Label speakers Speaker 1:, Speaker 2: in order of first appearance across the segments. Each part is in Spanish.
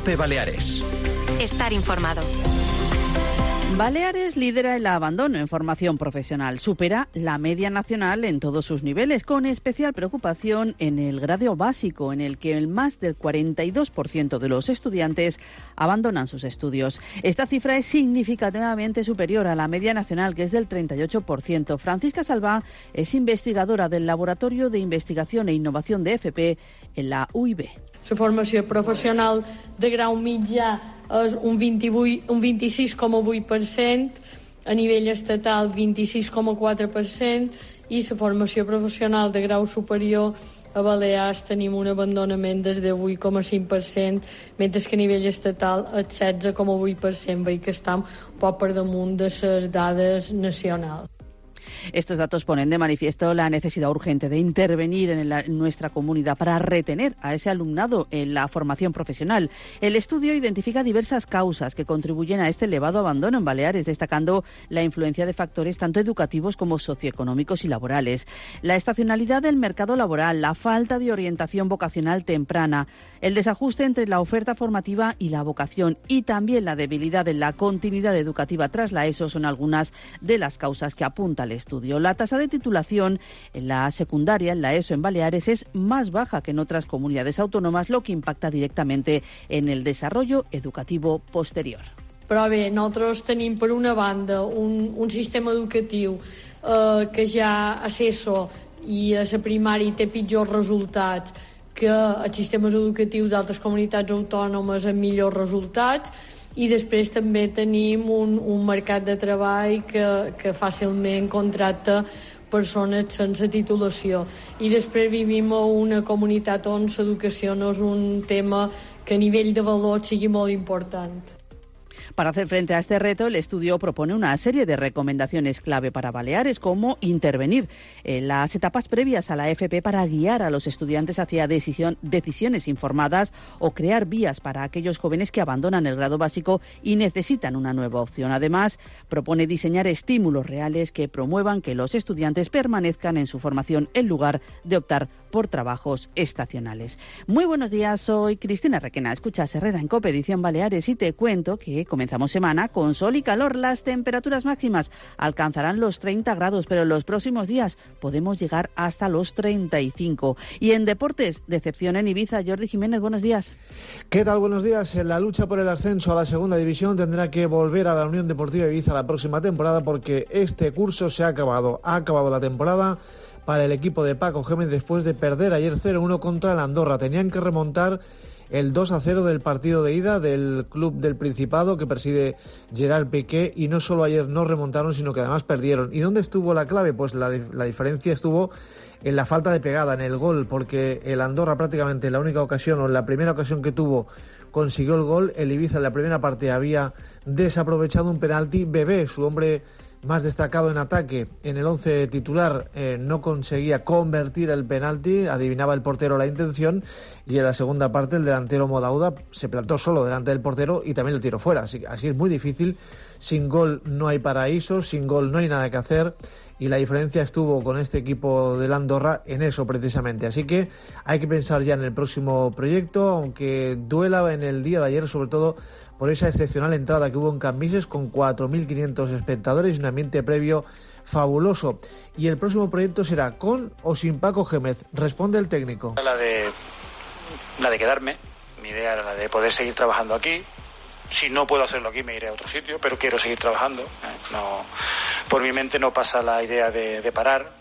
Speaker 1: COPE Baleares.
Speaker 2: Estar informado.
Speaker 3: Baleares lidera el abandono en formación profesional. Supera la media nacional en todos sus niveles, con especial preocupación en el grado básico, en el que el más del 42% de los estudiantes abandonan sus estudios. Esta cifra es significativamente superior a la media nacional, que es del 38%. Francisca Salvà es investigadora del Laboratorio de Investigación e Innovación de FP en la UIB.
Speaker 4: La formació professional de grau mitjà és un 26,8%, a nivell estatal 26,4%, i la formació professional de grau superior a Balears tenim un abandonament des de 8,5%, mentre que a nivell estatal el 16,8%, veig que estem un poc per damunt de les dades nacionals.
Speaker 3: Estos datos ponen de manifiesto la necesidad urgente de intervenir en nuestra comunidad para retener a ese alumnado en la formación profesional. El estudio identifica diversas causas que contribuyen a este elevado abandono en Baleares, destacando la influencia de factores tanto educativos como socioeconómicos y laborales. La estacionalidad del mercado laboral, la falta de orientación vocacional temprana, el desajuste entre la oferta formativa y la vocación y también la debilidad en la continuidad educativa tras la ESO son algunas de las causas que apunta el estudio. La tasa de titulación en la secundaria, en la ESO en Baleares, es más baja que en otras comunidades autónomas, lo que impacta directamente en el desarrollo educativo posterior.
Speaker 4: Però bé, nosaltres tenim per una banda un sistema educatiu que ja a l'ESO i a la primària té pitjors resultats que els sistemes educatius d'altres comunitats autònomes amb millors resultats, i després també tenim un mercat de treball que fàcilment contracta persones sense titulació. I després vivim en una comunitat on l'educació no és un tema que a nivell de valor sigui molt important.
Speaker 3: Para hacer frente a este reto, el estudio propone una serie de recomendaciones clave para Baleares, como intervenir en las etapas previas a la FP para guiar a los estudiantes hacia decisiones informadas o crear vías para aquellos jóvenes que abandonan el grado básico y necesitan una nueva opción. Además, propone diseñar estímulos reales que promuevan que los estudiantes permanezcan en su formación en lugar de optar por trabajos estacionales. Muy buenos días, soy Cristina Requena. Escuchas Herrera en COPE Edición Baleares y te cuento que comenzamos semana con sol y calor. Las temperaturas máximas alcanzarán los 30 grados, pero en los próximos días podemos llegar hasta los 35. Y en deportes, decepción en Ibiza. Jordi Jiménez, buenos días.
Speaker 5: ¿Qué tal? Buenos días. En la lucha por el ascenso a la segunda división tendrá que volver a la Unión Deportiva Ibiza la próxima temporada, porque este curso se ha acabado. Ha acabado la temporada para el equipo de Paco Gémez después de perder ayer 0-1 contra el Andorra. Tenían que remontar el 2-0 del partido de ida del club del Principado que preside Gerard Piqué, y no solo ayer no remontaron, sino que además perdieron. ¿Y dónde estuvo la clave? Pues la diferencia estuvo en la falta de pegada, en el gol, porque el Andorra prácticamente en la única ocasión o en la primera ocasión que tuvo consiguió el gol. El Ibiza en la primera parte había desaprovechado un penalti. Bebé, su hombre más destacado en ataque en el 11 titular, no conseguía convertir el penalti, adivinaba el portero la intención, y en la segunda parte el delantero Modauda se plantó solo delante del portero y también lo tiró fuera. Así es muy difícil, sin gol no hay paraíso, sin gol no hay nada que hacer, y la diferencia estuvo con este equipo del Andorra en eso precisamente. Así que hay que pensar ya en el próximo proyecto, aunque duela en el día de ayer, sobre todo por esa excepcional entrada que hubo en Cambises con 4.500 espectadores y un ambiente previo fabuloso. Y el próximo proyecto será con o sin Paco Gémez. Responde el técnico.
Speaker 6: La de quedarme. Mi idea era la de poder seguir trabajando aquí. Si no puedo hacerlo aquí, me iré a otro sitio, pero quiero seguir trabajando. No, por mi mente no pasa la idea de parar.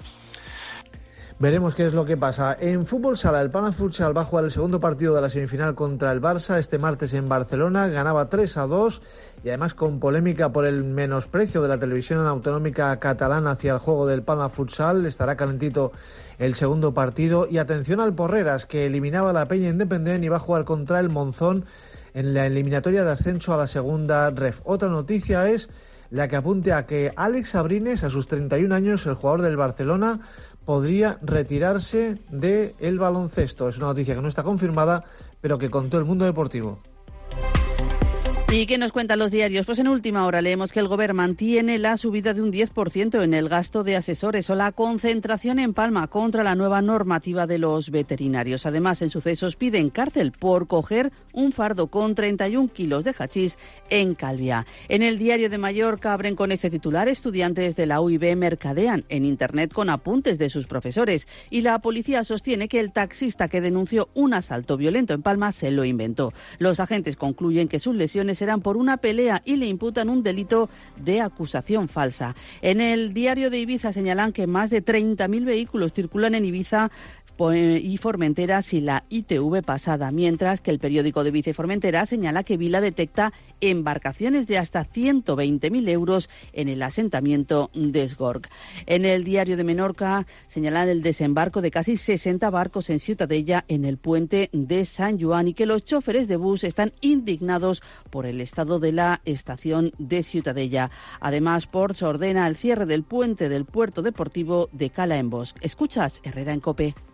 Speaker 5: Veremos qué es lo que pasa. En fútbol sala, el Palma Futsal va a jugar el segundo partido de la semifinal contra el Barça este martes en Barcelona. Ganaba 3-2 y además con polémica por el menosprecio de la televisión autonómica catalana hacia el juego del Palma Futsal. Estará calentito el segundo partido. Y atención al Porreras, que eliminaba a la Peña Independent y va a jugar contra el Monzón en la eliminatoria de ascenso a la segunda ref. Otra noticia es la que apunte a que Àlex Abrines, a sus 31 años, el jugador del Barcelona, podría retirarse del baloncesto. Es una noticia que no está confirmada, pero que contó El Mundo Deportivo.
Speaker 3: ¿Y qué nos cuentan los diarios? Pues en última hora leemos que el Gobierno mantiene la subida de un 10% en el gasto de asesores o la concentración en Palma contra la nueva normativa de los veterinarios. Además, en Sucesos piden cárcel por coger un fardo con 31 kilos de hachís en Calviá. En el Diario de Mallorca abren con este titular: estudiantes de la UIB mercadean en Internet con apuntes de sus profesores, y la policía sostiene que el taxista que denunció un asalto violento en Palma se lo inventó. Los agentes concluyen que sus lesiones eran por una pelea y le imputan un delito de acusación falsa. En el Diario de Ibiza señalan que más de 30.000 vehículos circulan en Ibiza y Formentera sin la ITV pasada, mientras que el periódico de Ibiza y Formentera señala que Vila detecta embarcaciones de hasta 120.000 euros en el asentamiento de Esgorg. En el Diario de Menorca señalan el desembarco de casi 60 barcos en Ciutadella en el puente de San Joan y que los choferes de bus están indignados por el estado de la estación de Ciutadella. Además, Ports ordena el cierre del puente del puerto deportivo de Cala en Bosch. Escuchas Herrera en COPE.